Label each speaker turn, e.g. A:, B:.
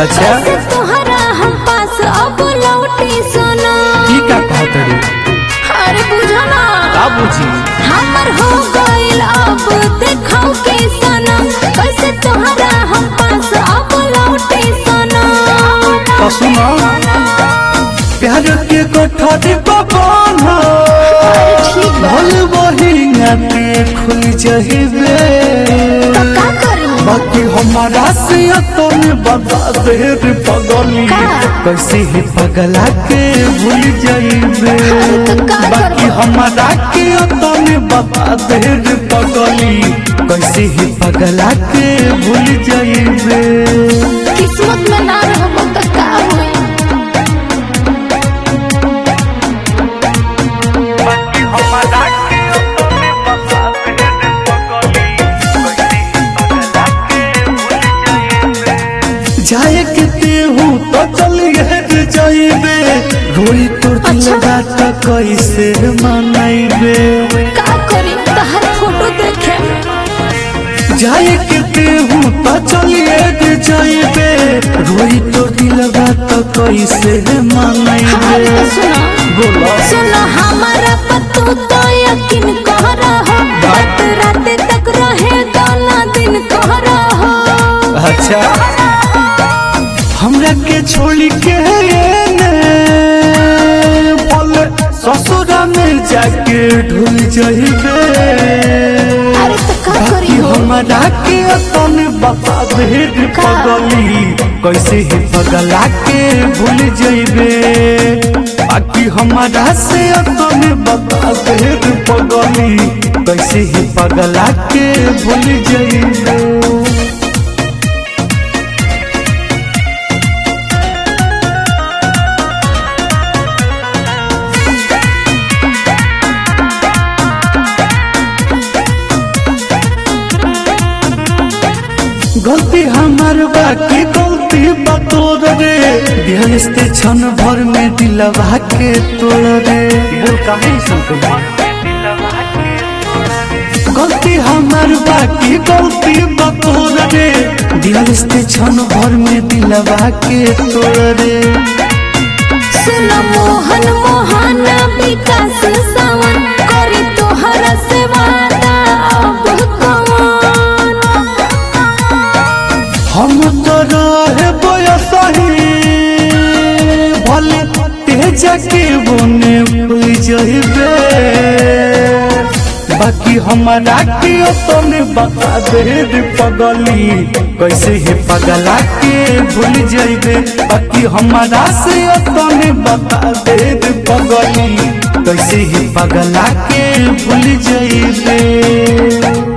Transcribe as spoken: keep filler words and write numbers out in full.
A: अच्छा
B: तोहरा हम पास अब लौटी सोना
A: की का कहत रे
B: अरे बुझा ना
A: का बुझी
B: हमर हो गइल अब देखो के सोना कैसे तोहरा हम पास अब लौटी सोना
A: तो सुनो प्यार के कोठरी पवन हो
B: ठीक बा
A: भोल बहिंगा के खुल जहिबे
B: तो का करी
A: बाकी हमारा से तुम बता दे रे पगली
B: का?
A: कैसे ही पगला के भूल जाइबे
B: तो का
A: बाकी
B: करबो?
A: हमारा के तुम बता दे रे पगली कैसे ही पगला के भूल जाइबे
B: किस्मत में ना रहबो तो का होई
A: जाए के हूँ तो चलिए जाइबे रोई तोर
B: अच्छा।
A: लगा तो कैसे मनाइबे
B: का करी तहर फोटो देखे
A: जाए के हूँ तो चलिए जाइबे रोई तोर लगा तो कैसे मनाइबे
B: हाँ सुना
A: बोलो
B: सुनो हमारा पतू तो यकीन कह रहा रात रात तक रहे दोनों दिन कह रहा
A: अच्छा हमरा के छोड़ी के बोल ससुरा में जाके ढूल जाइबे
B: अरे तो का
A: बाकी
B: करी हो
A: हमारा के अपन बता दे रे
B: का?
A: पगली कैसे ही पगला के भूल जाइबे बाकी हमारा से अपन बता दे रे पगली कैसे ही पगला के भूल जाइबे गलती हमार बाकी गलती बतोर रे ध्यान से क्षण भर में दिलवा के तोड़ रे बोल काहे संग गलती हमार बाकी गलती बतोर रे ध्यान से क्षण भर में दिलवा के तोड़ रे
B: सुनो मोहन मोहन विकास सावन करी तोहरा से वादा अब कौन
A: हम तो रहे बयसही भले तेज के बने भूल जाइबे बाकी हमारा के तने बता दे रे पगली कैसे ही पगला के भूल जाइबे बाकी हमारा से तने बता दे रे पगली कैसे ही पगला के भूल जाइबे।